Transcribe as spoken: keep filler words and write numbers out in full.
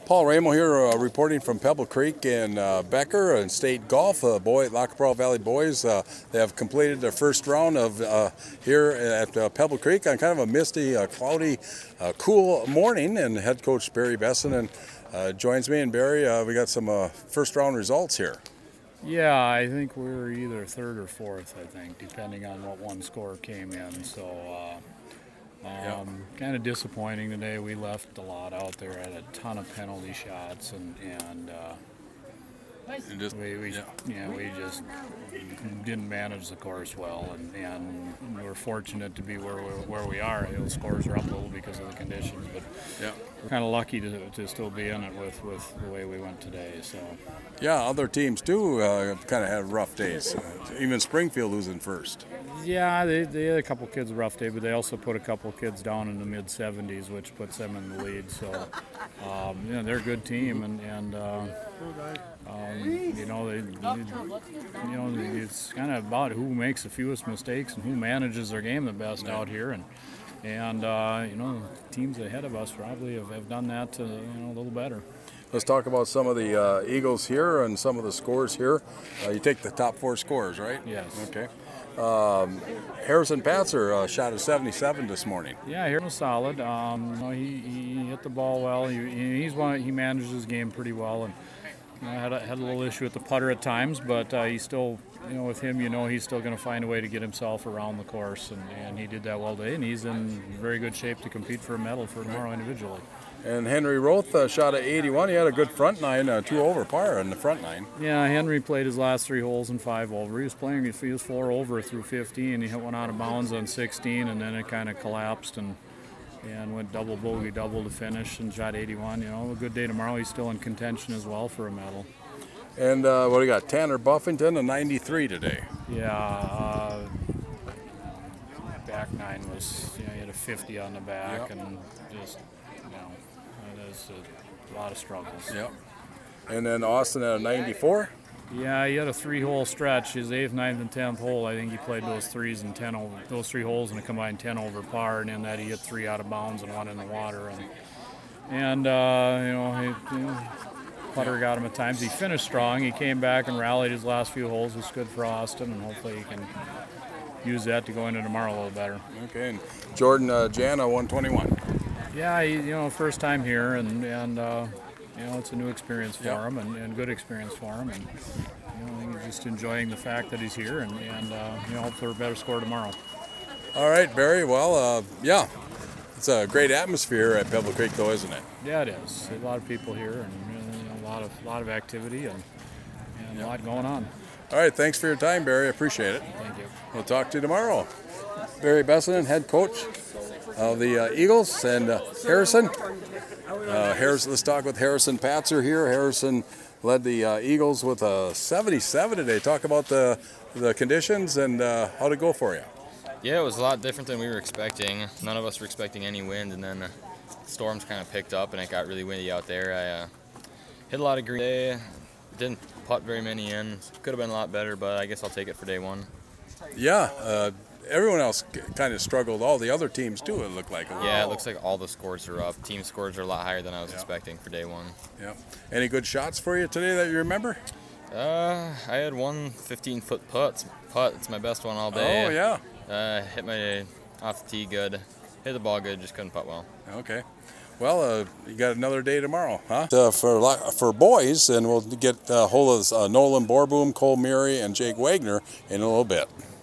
Paul Ramo here, uh, reporting from Pebble Creek and uh, Becker and State Golf. Uh, boy, Lac-Qui-Parle Valley boys, uh, they have completed their first round of uh, here at uh, Pebble Creek on kind of a misty, uh, cloudy, uh, cool morning. And head coach Barry Bessinen uh, joins me. And Barry, uh, we got some uh, first round results here. Yeah, I think we were either third or fourth, I think, depending on what one score came in. So, uh, um, Yeah. kind of disappointing today. We left a lot out there, had a ton of penalty shots, and and uh, And just, we, we yeah. yeah we just didn't manage the course well, and, and we're fortunate to be where we where we are. The scores are up a little because of the conditions, but Yeah. we're kind of lucky to, to still be in it with, with the way we went today. So. Yeah, other teams too uh, kind of had rough days. Uh, even Springfield losing first. Yeah, they, they had a couple kids a rough day, but they also put a couple kids down in the mid seventies, which puts them in the lead. So, um, you know, they're a good team, and and uh, um, you know they, they, you know it's kind of about who makes the fewest mistakes and who manages their game the best out here, and and uh, you know teams ahead of us probably have, have done that uh, you know a little better. Let's talk about some of the uh, Eagles here and some of the scores here. Uh, you take the top four scores, right? Yes. Okay. Um, Harrison Patzer uh, shot a seventy-seven this morning. Yeah, he was solid. Um, you know, he, he hit the ball well. He, he's one. He manages his game pretty well, and you know, had a, had a little issue with the putter at times, but uh, he still, you know, with him, you know, he's still going to find a way to get himself around the course, and, and he did that well today, and he's in very good shape to compete for a medal for tomorrow individually. And Henry Roth uh, shot a eighty-one. He had a good front nine, uh, two over par in the front nine. Yeah, Henry played his last three holes in five over. He was playing, he was four over through fifteen. He hit one out of bounds on sixteen, and then it kind of collapsed and and went double bogey double to finish and shot eighty-one. You know, a good day tomorrow. He's still in contention as well for a medal. And uh, what do you got? Tanner Buffington, a ninety-three today. Yeah, uh, back nine was, you know, he had a fifty on the back, Yep. and just, you know, it is a lot of struggles. Yep. And then Austin at a ninety-four. Yeah, he had a three-hole stretch. His eighth, ninth, and tenth hole. I think he played those threes and ten over those three holes in a combined ten over par, and in that he hit three out of bounds and one in the water. And and uh, you know, he, you know, putter got him at times. He finished strong. He came back and rallied his last few holes. It was good for Austin, and hopefully he can use that to go into tomorrow a little better. Okay. And Jordan uh, Jana, one twenty-one. Yeah, he, you know, first time here, and and uh, you know, it's a new experience for Yep. him, and, and good experience for him, and you know, I think he's just enjoying the fact that he's here, and and uh, you know, hope for a better score tomorrow. All right, Barry. Well, uh, yeah, it's a great atmosphere at Pebble Creek, though, isn't it? Yeah, it is. A lot of people here, and you know, a lot of lot of activity, and and Yep. a lot going on. All right. Thanks for your time, Barry. I appreciate it. Thank you. We'll talk to you tomorrow. Barry Bessinen, head coach of the uh, Eagles, and uh, Harrison. Uh, Harrison. Let's talk with Harrison Patzer here. Harrison led the uh, Eagles with a seventy-seven today. Talk about the the conditions and uh, how to go for you. Yeah, it was a lot different than we were expecting. None of us were expecting any wind, and then uh, storms kind of picked up, and it got really windy out there. I uh, hit a lot of green today. Didn't putt very many in. Could have been a lot better, but I guess I'll take it for day one. Yeah. Uh, everyone else kind of struggled. All the other teams too. It looked like. Yeah, it looks like all the scores are up. Team scores are a lot higher than I was Yeah. expecting for day one. Yeah. Any good shots for you today that you remember? Uh, I had one fifteen-foot putt. Putt. It's my best one all day. Oh yeah. Uh, hit my off the tee good. Hit the ball good. Just couldn't putt well. Okay. Well, uh, you got another day tomorrow, huh? Uh, for li- for boys, and we'll get uh, hold of uh, Nolan Borboom, Cole Murray, and Jake Wagner in a little bit.